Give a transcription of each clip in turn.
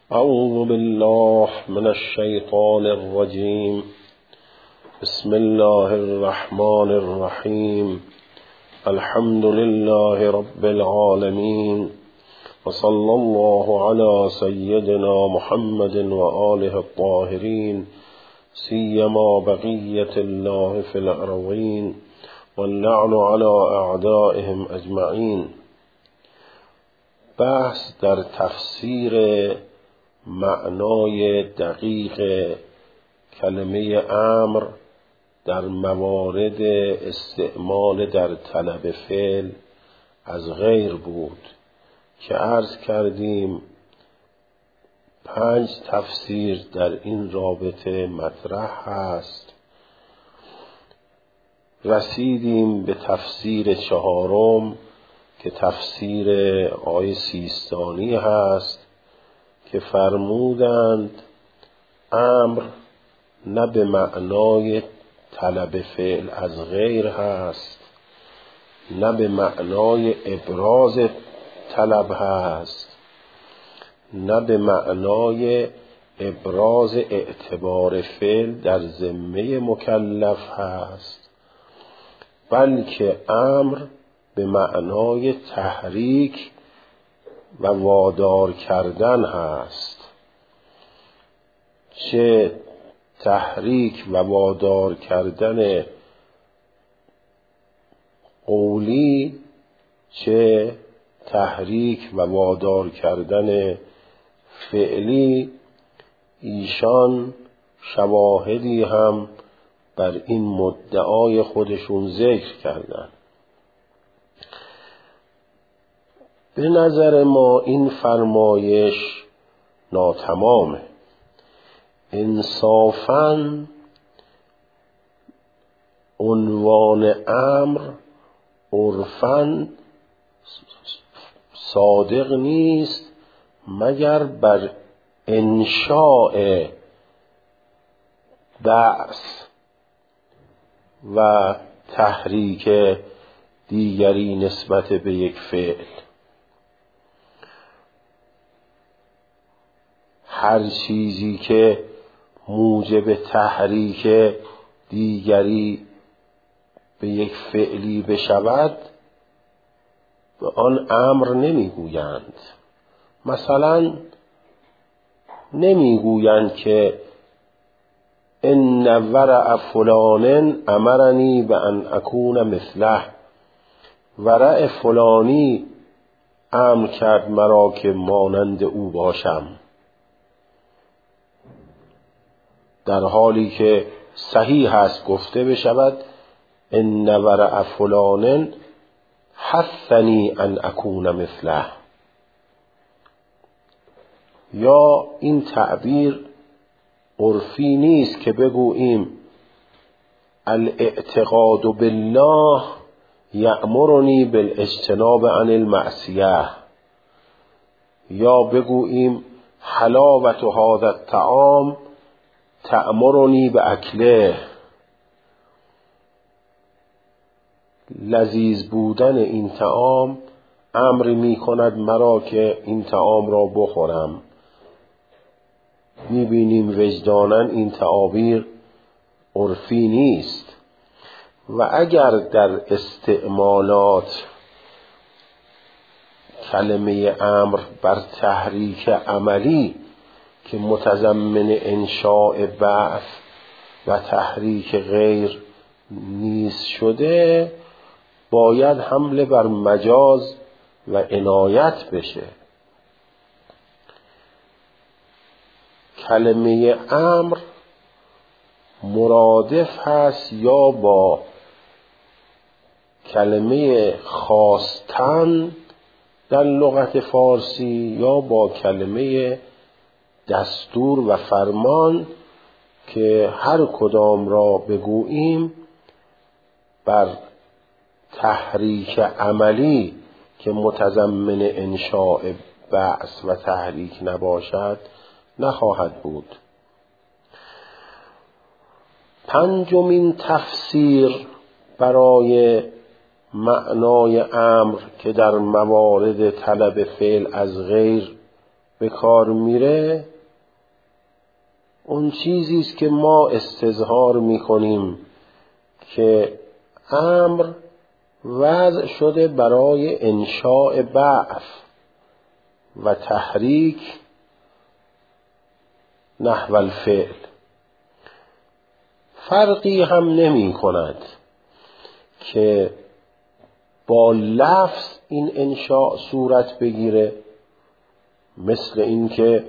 اعوذ بالله من الشیطان الرجیم. بسم الله الرحمن الرحیم. الحمد لله رب العالمین و صلی الله علی سیدنا محمد و آله الطاهرین سیما بقیة الله فی الارضین واللعن علی اعدائهم اجمعین. بحث در تفسیر معنای دقیق کلمه امر در موارد استعمال در طلب فعل از غیر بود که عرض کردیم 5 تفسیر در این رابطه مطرح هست. رسیدیم به تفسیر 4 که تفسیر آیه سیستانی هست که فرمودند امر نه به معنای طلب فعل از غیر هست، نه به معنای ابراز طلب هست، نه به معنای ابراز اعتبار فعل در ذمه مکلف هست، بلکه امر به معنای تحریک و وادار کردن هست. چه تحریک و وادار کردن قولی، چه تحریک و وادار کردن فعلی. ایشان شواهدی هم بر این مدعای خودشون ذکر کردن. به نظر ما این فرمایش ناتمامه. انصافاً عنوان امر عرفاً صادق نیست مگر بر انشاء بعث و تحریک دیگری نسبت به یک فعل. هر چیزی که موجب تحریک دیگری به یک فعلی بشود به آن امر نمیگویند. مثلا نمیگویند که ان ورع فلان امرنی بان اکون مثله، ورع فلانی امر کرد مرا که مانند او باشم، در حالی که صحیح است گفته بشود ان ورع فلان حثنی ان اکون مثله. یا این تعبیر عرفی نیست که بگوییم الاعتقاد بالله یأمرنی بالاجتناب عن المعصیه، یا بگوییم حلاوت هذا الطعام تأمرنی به اکله، لذیذ بودن این طعام امر می کند مرا که این طعام را بخورم. می بینیم وجداناً این تعابیر عرفی نیست. و اگر در استعمالات کلمه امر بر تحریک عملی که متضمن انشاء بعث و تحریک غیر نیز شده، باید حمله بر مجاز و عنایت بشه. کلمه امر مرادف هست یا با کلمه خواستن در لغت فارسی یا با کلمه دستور و فرمان که هر کدام را بگوییم بر تحریک عملی که متضمن انشاء بعث و تحریک نباشد نخواهد بود. 5مین تفسیر برای معنای امر که در موارد طلب فعل از غیر به کار میره اون چیزی است که ما استظهار میکنیم که امر وضع شده برای انشاء بعث و تحریک نحو الفعل. فرقی هم نمی کند که با لفظ این انشاء صورت بگیره، مثل این که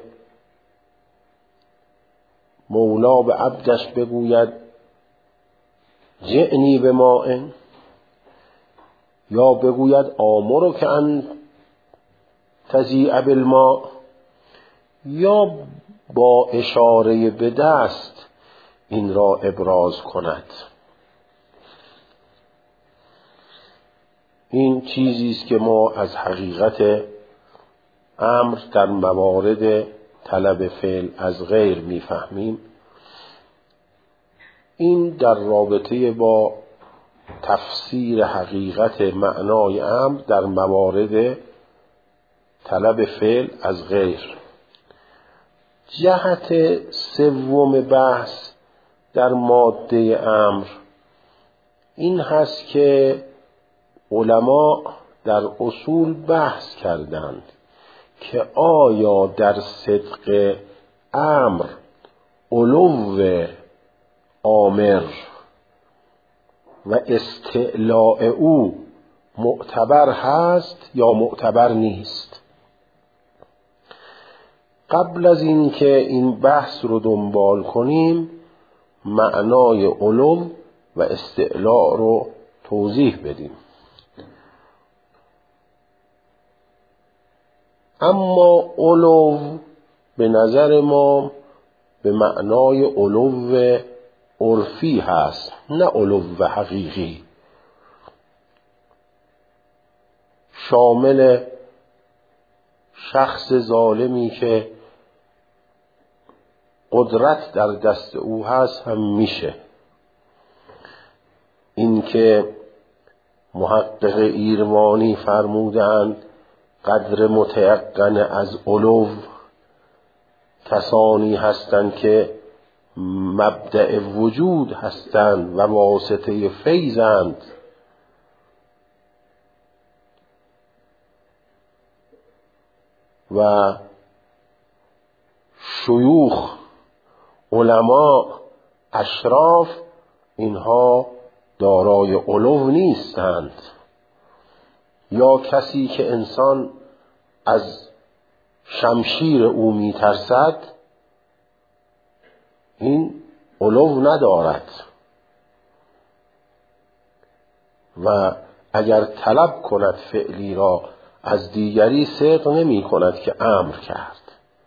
مولا به عبدش بگوید جئنی بماء، یا بگوید آمرک ان تضیع بالماء، یا با اشاره به دست این را ابراز کند. این چیزی است که ما از حقیقت امر در موارد طلب فعل از غیر میفهمیم. این در رابطه با تفسیر حقیقت معنای امر در موارد طلب فعل از غیر. جهت سوم بحث در ماده امر این هست که علما در اصول بحث کردند که آیا در صدق امر علو آمر و استعلاء او معتبر هست یا معتبر نیست. قبل از این که این بحث رو دنبال کنیم معنای علو و استعلاء رو توضیح بدیم. اما علو به نظر ما به معنای علو عرفی هست، نه علو حقیقی. شامل شخص ظالمی که قدرت در دست او هست هم میشه. این که محقق ایرمانی فرمودند قدر متیقن از علو کسانی هستند که مبدأ وجود هستند و واسطه فیضند. و شیوخ، علما، اشراف اینها دارای علو نیستند. یا کسی که انسان از شمشیر او میترسد این علو ندارد و اگر طلب کند فعلی را از دیگری صدق نمی کند که امر کرد.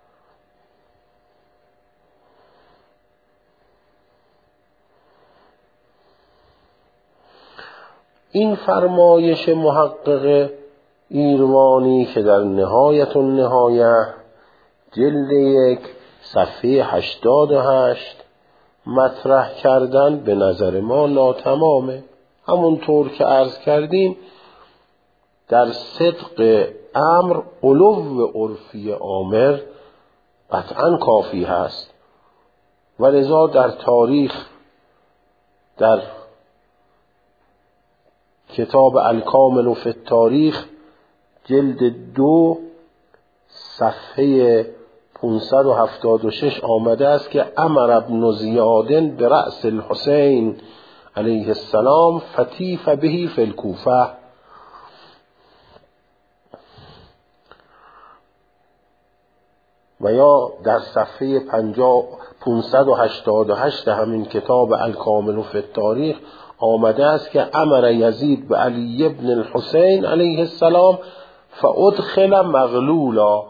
این فرمایش محقق ایرمانی که در نهایت النهایه جلد 1 صفحه 88 مطرح کردن به نظر ما ناتمامه. همونطور که عرض کردیم در صدق امر علو عرفی آمر قطعا کافی هست و لذا در تاریخ در کتاب الکامل فی التاریخ جلد 2 صفحه 576 آمده است که امر ابن زیاد برأس الحسین علیه السلام فتیف بهی فی الکوفه. و یا در صفحه 588 همین کتاب الکامل فی التاریخ آمده است که امر یزید به علی ابن الحسین علیه السلام فادخل مغلولا.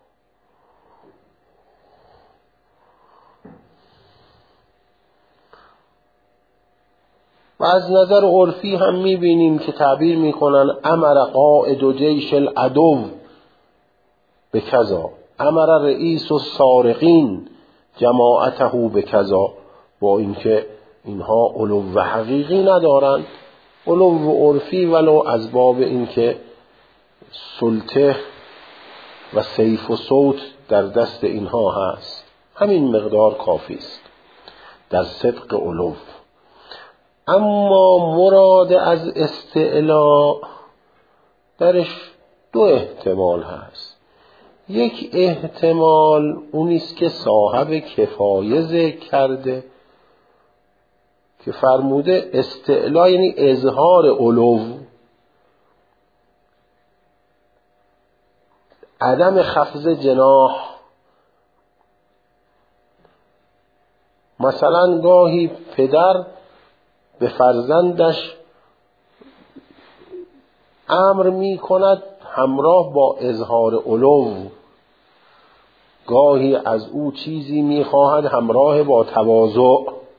و از نظر عرفی هم میبینیم که تعبیر میکنن امر قائد جیش العدو به کذا، امر رئیس السارقین جماعته به کذا، با اینکه اینها علو حقیقی ندارند، علو عرفی ولو از باب اینکه سلطه و سیف و صوت در دست اینها هست، همین مقدار کافی است در صدق علو. اما مراد از استعلا درش دو احتمال هست. یک احتمال اونیست که صاحب کفایه ذکر کرده که فرموده استعلا یعنی اظهار علو، عدم خفض جناح. مثلا گاهی پدر به فرزندش امر می کند همراه با اظهار علو، گاهی از او چیزی می خواهد همراه با تواضع.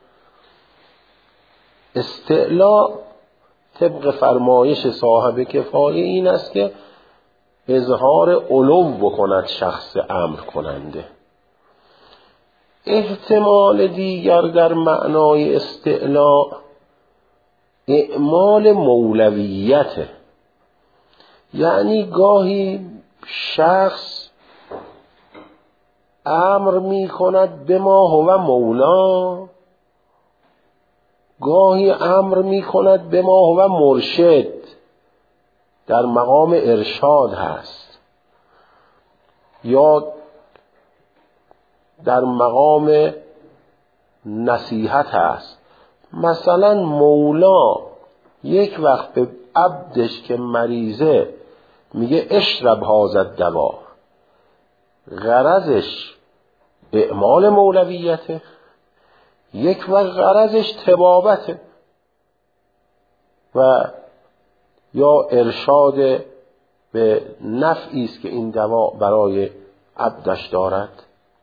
استعلا طبق فرمایش صاحب کفایه این است که اظهار علو بکند شخص امر کننده. احتمال دیگر در معنای استعلا اعمال مولویته، یعنی گاهی شخص امر می کند به ما هو مولا، گاهی امر می کند به ما هو مرشد، در مقام ارشاد هست، یا در مقام نصیحت هست. مثلا مولا یک وقت به عبدش که مریضه میگه اشرب هذا الدوا، غرضش اعمال مولویته، یک وقت غرضش طبابته و یا ارشاد به نفعی است که این دوا برای عبدش دارد.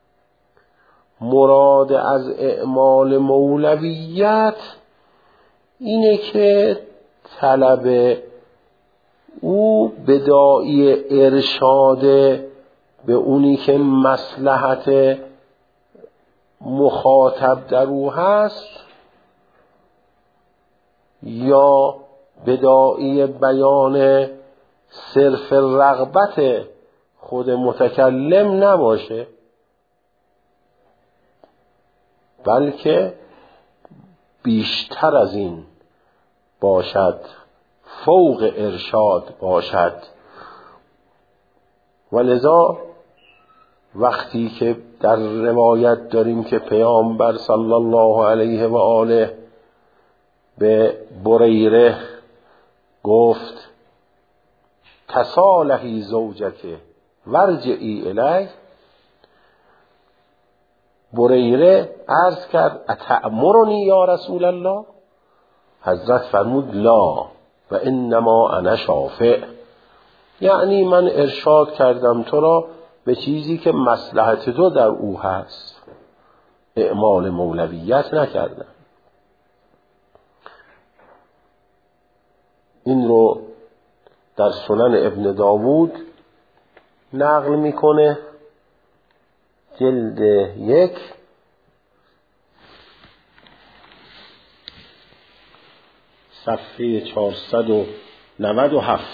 مراد از اعمال مولویت اینه که طلب او بداعی ارشاد به اونی که مصلحت مخاطب در او هست، یا بداعی بیان صرف رغبت خود متکلم نباشه، بلکه بیشتر از این باشد، فوق ارشاد باشد. ولذا وقتی که در روایت داریم که پیامبر صلی الله علیه و آله به بریره گفت تصالحی زوجک ورجعی الی، بریره عرض کرد اتأمرنی یا رسول الله؟ حضرت فرمود لا و انما انا شافع، یعنی من ارشاد کردم تو را به چیزی که مصلحت تو در او هست، اعمال مولویت نکردم. این رو در سنن ابن داوود نقل میکنه، جلد 1 صفحه 497.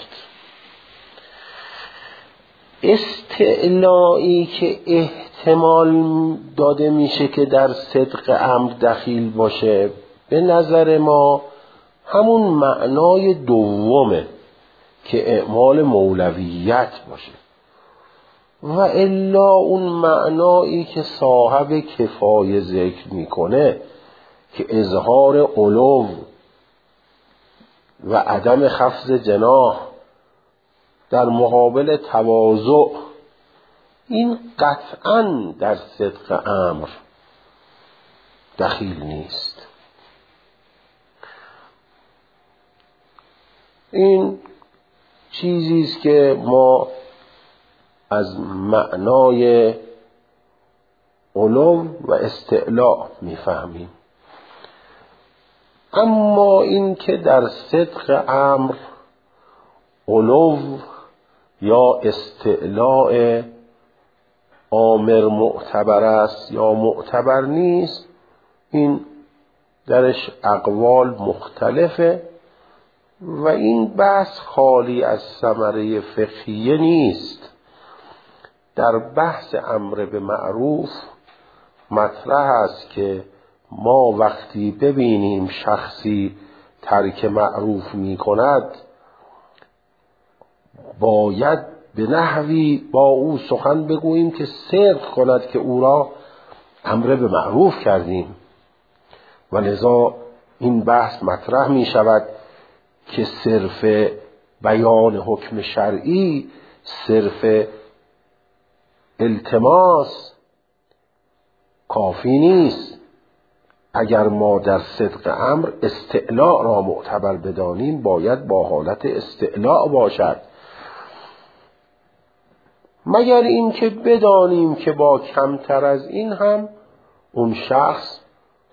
استعلایی که احتمال داده میشه که در صدق امر دخیل باشه، به نظر ما همون معنای دومه که اعمال مولویت باشه، و الا اون معنایی که صاحب کفایه ذکر میکنه که اظهار علو و عدم خفض جناح در مقابل تواضع، این قطعاً در صدق امر دخیل نیست. این چیزی است که ما از معنای علو و استعلا میفهمیم. اما این که در صدق امر علو یا استعلاء آمر معتبر است یا معتبر نیست، این درش اقوال مختلفه و این بحث خالی از ثمره فقهیه نیست. در بحث امر به معروف مطرح است که ما وقتی ببینیم شخصی ترک معروف می کند باید به نحوی با او سخن بگوییم که صدق کند که او را امر به معروف کردیم. و لذا این بحث مطرح می شود که صرف بیان حکم شرعی، صرف التماس کافی نیست. اگر ما در صدق امر استعلاء را معتبر بدانیم باید با حالت استعلاء باشد، مگر این که بدانیم که با کمتر از این هم اون شخص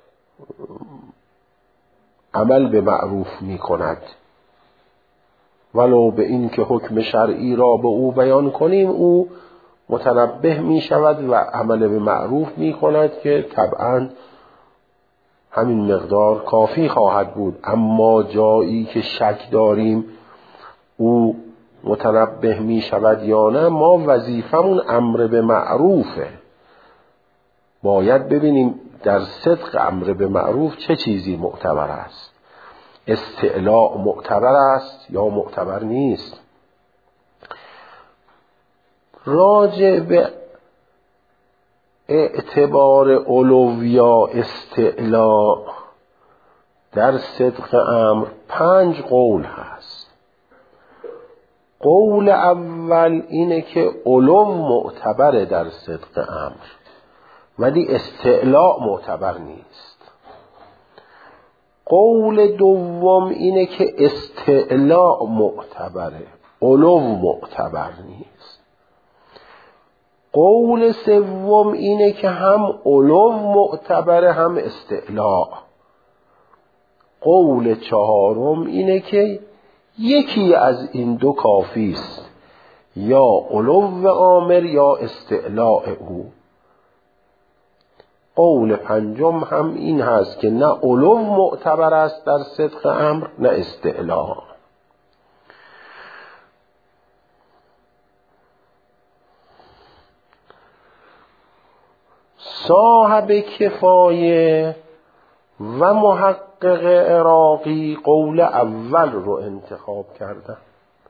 عمل به معروف می کند، ولو به این که حکم شرعی را به او بیان کنیم او متنبه می شود و عمل به معروف می کند که طبعا همین مقدار کافی خواهد بود. اما جایی که شک داریم او متنبه می شود یا نه، ما وظیفمون امر به معروفه. باید ببینیم در صدق امر به معروف چه چیزی معتبر است. استعلاء معتبر است یا معتبر نیست؟ راجع به اعتبار علو یا استعلاء در صدق امر 5 قول هست. قول اول اینه که علو معتبره در صدق امر ولی استعلاء معتبر نیست. قول دوم اینه که استعلاء معتبره، علو معتبر نیست. قول سوم اینه که هم علو معتبره هم استعلاء. قول چهارم اینه که یکی از این دو کافی است، یا علو آمر یا استعلاء او. قول پنجم هم این هست که نه علو معتبر است در صدق امر نه استعلاء. صاحب کفایه و محقق عراقی قول اول رو انتخاب کردن،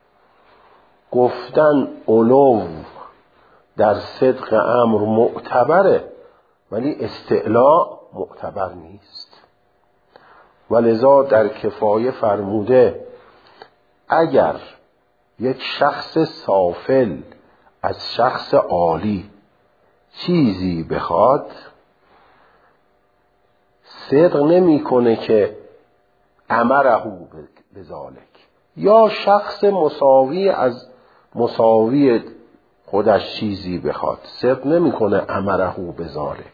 گفتن علو در صدق امر معتبره ولی استعلاء معتبر نیست. ولذا در کفایه فرموده اگر یک شخص سافل از شخص عالی چیزی بخواد صدق نمی کنه که امره بذالک، یا شخص مساوی از مساوی خودش چیزی بخواد صدق نمی کنه امره بذالک.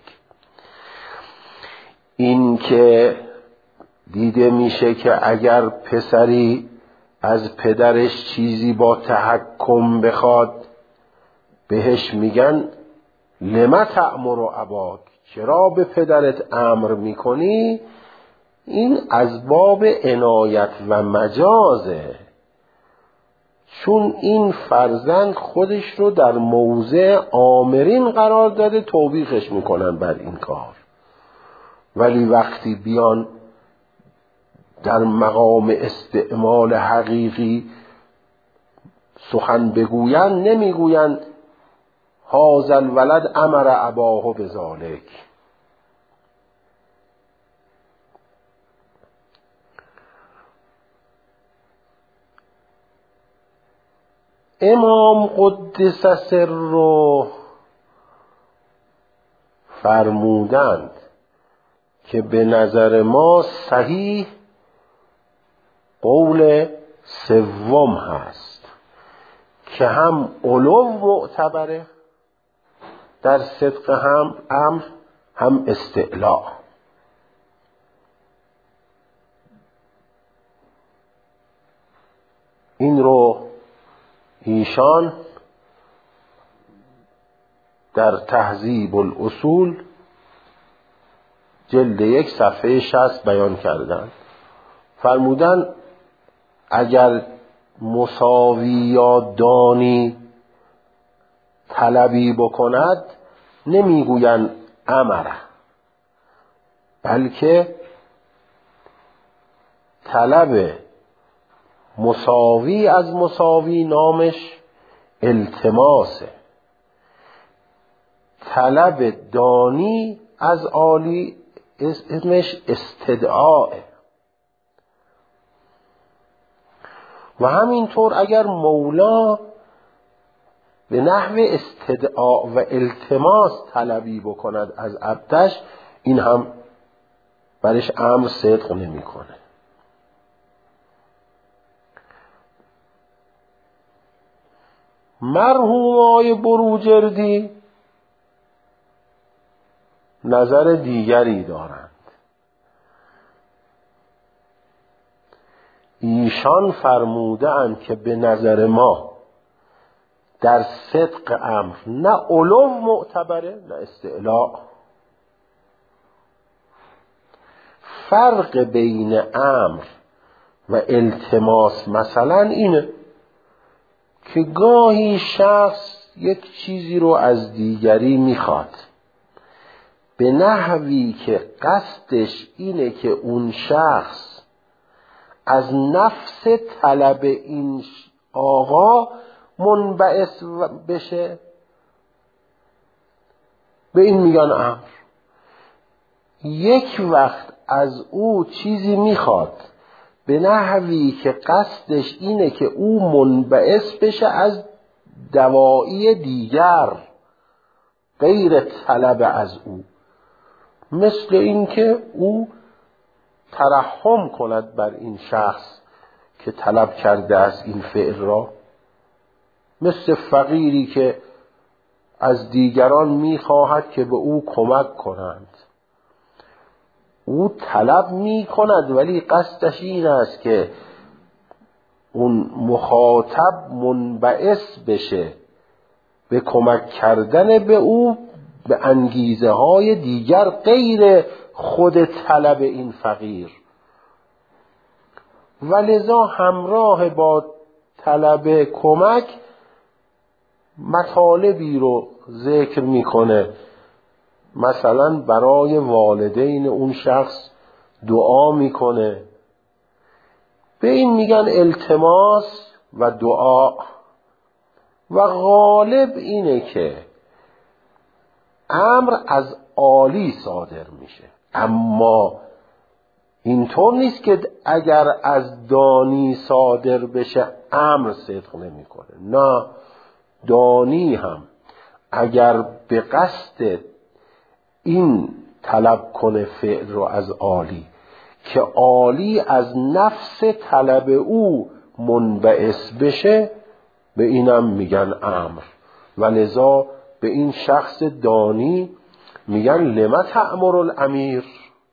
این که دیده میشه که اگر پسری از پدرش چیزی با تحکم بخواد بهش میگن لما تأمر اباک، چرا به پدرت امر میکنی؟ این از باب عنایت و مجازه، چون این فرزند خودش رو در موضع آمرین قرار داده توبیخش میکنن بر این کار. ولی وقتی بیان در مقام استعمال حقیقی سخن بگوین نمیگوین هذا الولد امر اباه بذالک. امام قدس سره فرمودند که به نظر ما صحیح قول سوم هست که هم علو معتبره در صدق امر هم استعلاء. این رو ایشان در تهذیب الاصول جلد 1 صفحه 60 بیان کردن. فرمودن اگر مساوی یا دانی طلبی بکند نمیگوین امره، بلکه طلب مساوی از مساوی نامش التماسه، طلب دانی از عالی اسمش استدعاه. و همینطور اگر مولا به نحو استدعا و التماس طلبی بکند از عبدش، این هم برش امر صدق نمی کنه. مرحومای بروجردی نظر دیگری دارند. ایشان فرمودند که به نظر ما در صدق امر نه علو معتبره نه استعلاء. فرق بین امر و التماس مثلا اینه که گاهی شخص یک چیزی رو از دیگری میخواد به نحوی که قصدش اینه که اون شخص از نفس طلب این آقا منبعث بشه، به این میگن امر. یک وقت از او چیزی میخواد به نحوی که قصدش اینه که او منبعث بشه از دواعی دیگر غیر طلب از او، مثل اینکه او ترحم کند بر این شخص که طلب کرده از این فعل را، مثل فقیری که از دیگران میخواهد که به او کمک کنند. او طلب میکند ولی قصدش این است که اون مخاطب منبعث بشه به کمک کردن به او به انگیزه های دیگر غیر خود طلب این فقیر، ولذا همراه با طلب کمک مطالبی رو ذکر میکنه. مثلا برای والدین اون شخص دعا میکنه، به این میگن التماس و دعا. و غالب اینه که امر از عالی صادر میشه، اما اینطور نیست که اگر از دانی صادر بشه امر صدق نمیکنه. نه، دانی هم اگر به قصد این طلب کنه فعل رو از عالی که عالی از نفس طلب او منبعث بشه، به اینم میگن امر. ولذا به این شخص دانی میگن لما تأمر الامیر.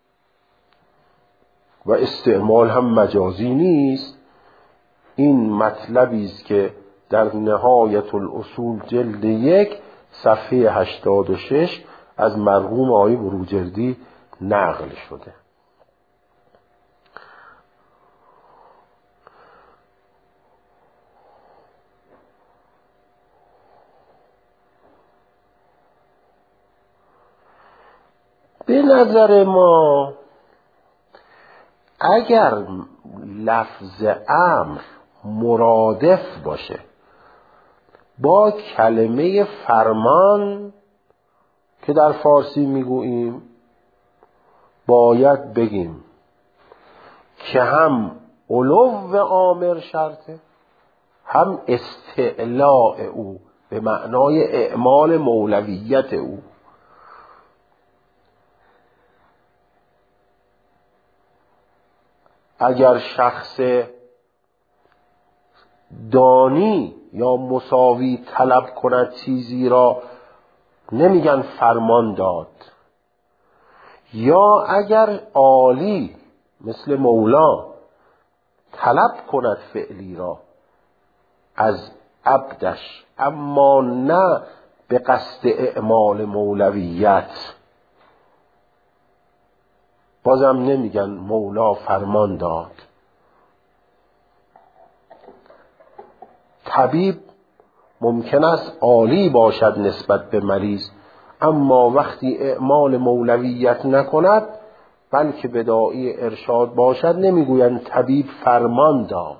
و استعمال هم مجازی نیست. این مطلبی است که در نهایت الاصول جلد 1 صفحه 86 از مرحوم آقای بروجردی نقل شده. به نظر ما اگر لفظ امر مرادف باشه با کلمه فرمان که در فارسی میگوییم، باید بگیم که هم علو آمر شرطه، هم استعلاء او به معنای اعمال مولویت او. اگر شخص دانی یا مساوی طلب کند چیزی را، نمیگن فرمان داد. یا اگر عالی مثل مولا طلب کند فعلی را از عبدش، اما نه به قصد اعمال مولویت، بازم نمیگن مولا فرمان داد. طبیب ممکن است عالی باشد نسبت به مریض، اما وقتی اعمال مولویت نکند بلکه بداعی ارشاد باشد نمیگویند طبیب فرمان داد.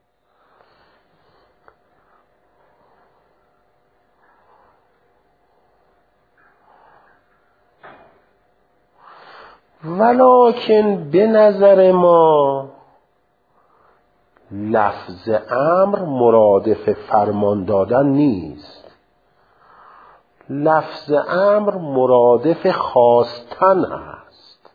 ولکن به نظر ما لفظ امر مرادف فرمان دادن نیست. لفظ امر مرادف خواستن است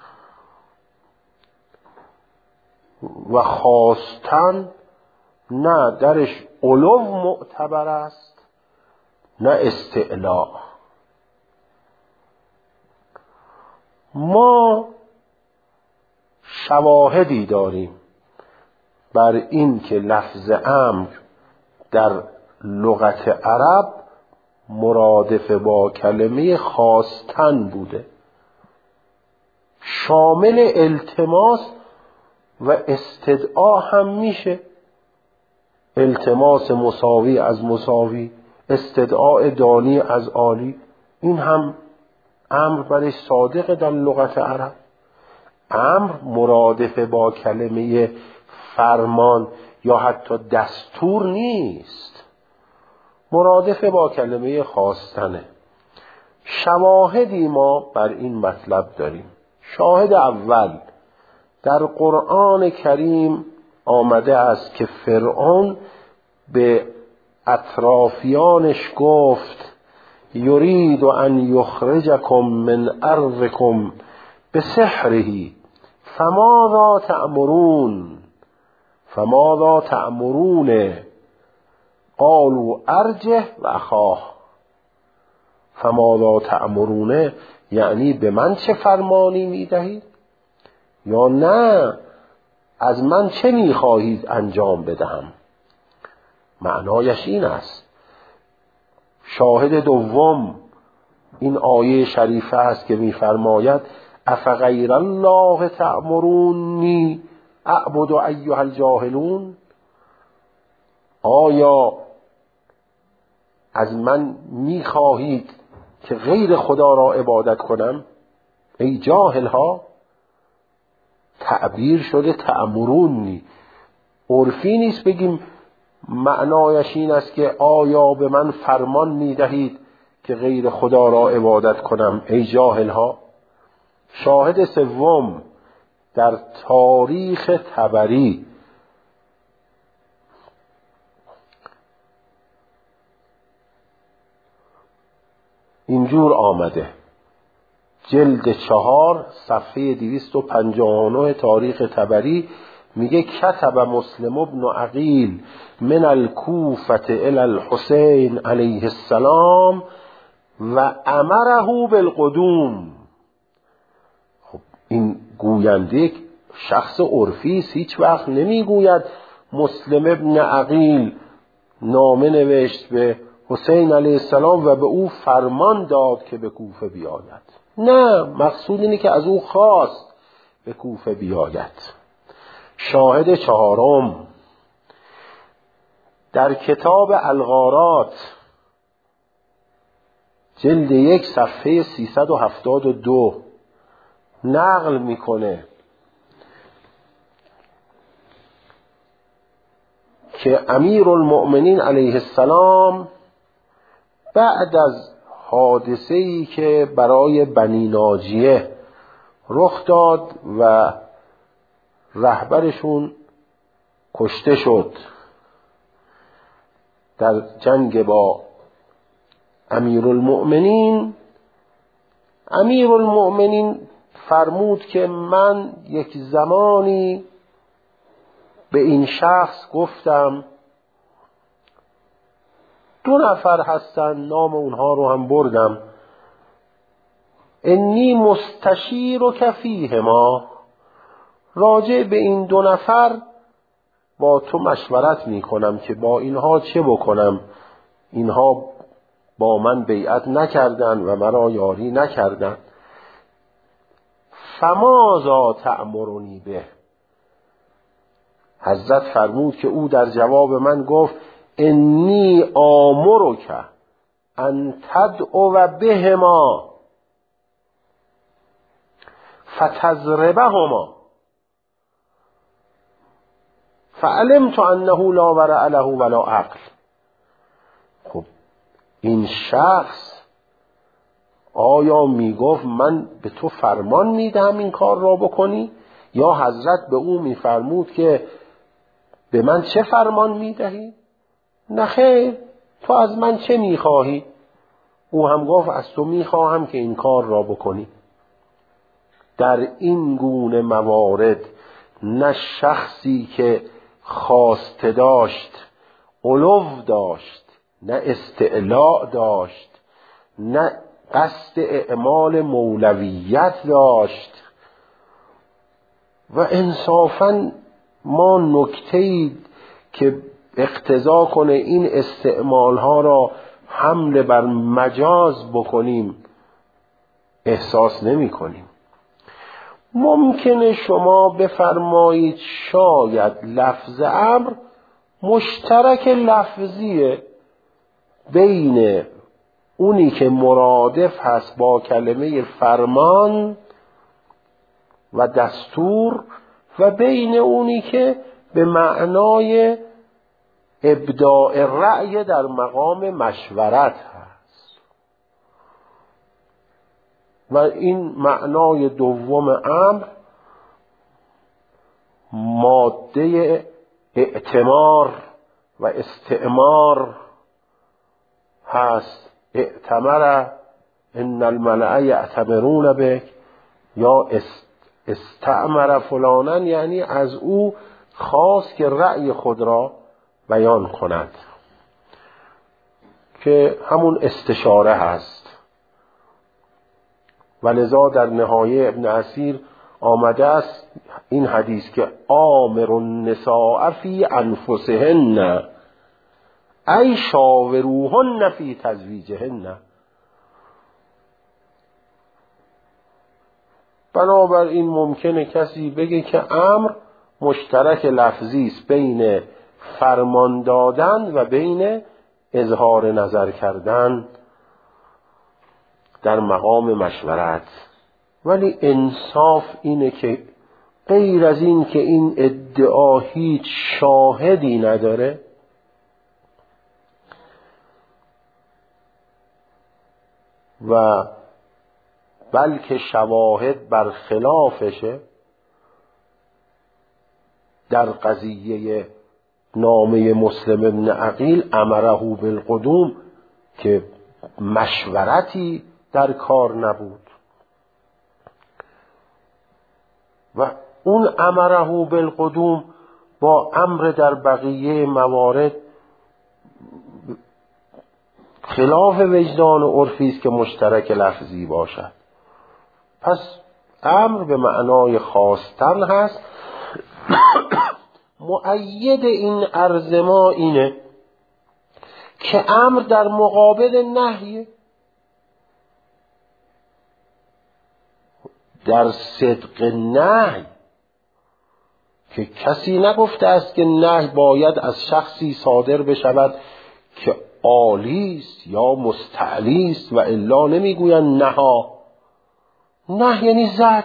و خواستن نه درش علو معتبر است نه استعلاء. ما شواهدی داریم بر این که لفظ امر در لغت عرب مرادف با کلمه خواستن بوده، شامل التماس و استدعا هم میشه. التماس مساوی از مساوی، استدعاء دانی از عالی، این هم امر برای صادق در لغت عرب. امر مرادف با کلمه فرمان یا حتی دستور نیست، مرادف با کلمه خواستنه. شواهدی ما بر این مطلب داریم. شاهد اول، در قرآن کریم آمده است که فرعون به اطرافیانش گفت یرید ان یخرجکم من ارضکم بسحره فماذا تأمرون فماذا تأمرون قالوا ارجه و اخاه. فماذا تأمرون یعنی به من چه فرمانی میدهید، یا نه از من چه میخواهید انجام بدهم. معنایش این است. شاهد دوم این آیه شریفه است که میفرماید افغیر الله تأمرونی اعبد ایها الجاهلون. آیا از من میخواهید که غیر خدا را عبادت کنم ای جاهل ها؟ تعبیر شده تأمرونی. عرفی نیست بگیم معنایش این است که آیا به من فرمان میدهید که غیر خدا را عبادت کنم ای جاهل ها. شاهد سوم در تاریخ طبری اینجور آمده، جلد 4 صفحه 259 تاریخ طبری میگه کتب مسلم ابن عقیل من الکوفة الی الحسین علیه السلام و امره بالقدوم. خب این گوینده شخص عرفی است، هیچ وقت نمیگوید مسلم ابن عقیل نامه نوشت به حسین علیه السلام و به او فرمان داد که به کوفه بیاید. نه، مقصود اینه که از او خواست به کوفه بیاید. شاهد چهارم در کتاب الغارات جلد 1 صفحه 372 نقل میکنه که امیرالمؤمنین علیه السلام بعد از حادثه‌ای که برای بنی ناجیه رخ داد و رهبرشون کشته شد در جنگ با امیرالمؤمنین فرمود که من یک زمانی به این شخص گفتم، 2 نفر هستن نام اونها رو هم بردم، انی مستشیرک فیهما، راجع به این 2 نفر با تو مشورت می کنم که با اینها چه بکنم. اینها با من بیعت نکردن و مرا یاری نکردن. فماذا تأمرنی به. حضرت فرمود که او در جواب من گفت انی آمرک ان تدعو بهما فتضربهما فعلمت انه لا ورع له ولا عقل. خب این شخص آیا میگفت من به تو فرمان میدم این کار را بکنی، یا حضرت به او میفرمود که به من چه فرمان میدهی؟ نه خیر، تو از من چه میخواهی؟ او هم گفت از تو میخواهم که این کار را بکنی. در این گونه موارد نه شخصی که خواسته داشت علو داشت، نه استعلاء داشت، نه قصد اعمال مولویت داشت. و انصافاً ما نکته‌ای که اقتضا کنه این استعمال ها را حمل بر مجاز بکنیم احساس نمی کنیم. ممکنه شما بفرمایید شاید لفظ امر مشترک لفظیه بین اونی که مرادف هست با کلمه فرمان و دستور و بین اونی که به معنای ابداء رأی در مقام مشورت هست. و این معنای دوم امر ماده اعتمار و استعمار هست. اعتمر ان الملأ یعتمرون بک، یا استعمر فلانا یعنی از او خواست که رأی خود را بیان کند، که همون استشاره هست. ولذا در نهایه ابن اسیر آمده است این حدیث که آمر النساء فی انفسهن ای شاوروهن فی تزویجهن. بنابراین ممکنه کسی بگه که امر مشترک لفظی است بین فرمان دادن و بین اظهار نظر کردن در مقام مشورت. ولی انصاف اینه که غیر از این که این ادعا هیچ شاهدی نداره، و بلکه شواهد بر خلافشه، در قضیه نامه مسلم ابن عقیل امره بالقدوم که مشورتی در کار نبود، و اون امره بالقدوم با امر در بقیه موارد خلاف وجدان و عرفی است که مشترک لفظی باشد. پس امر به معنای خواستن هست. مؤید این عرض ما اینه که امر در مقابل نهی. در صدق نهی که کسی نگفته است که نهی باید از شخصی صادر بشود که عالی است یا مستعلی است، و الا نمیگویند نها. نه یعنی زجر.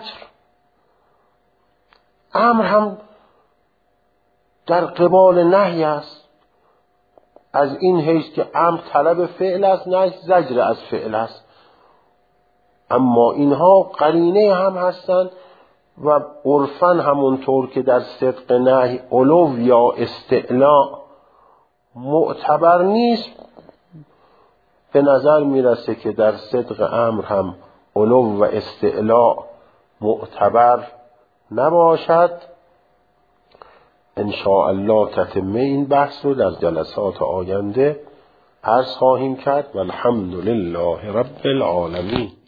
امر هم در قبال نهی است، از این حیث که امر طلب فعل است، نهی زجر از فعل است. اما اینها قرینه هم هستند و عرفاً همونطور که در صدق نهی علو یا استعلاء معتبر نیست، به نظر میرسه که در صدق امر هم علو و استعلاء معتبر نباشد. ان شاء الله تتمه این بحث رو در جلسات آینده عرض خواهیم کرد. والحمد لله رب العالمین.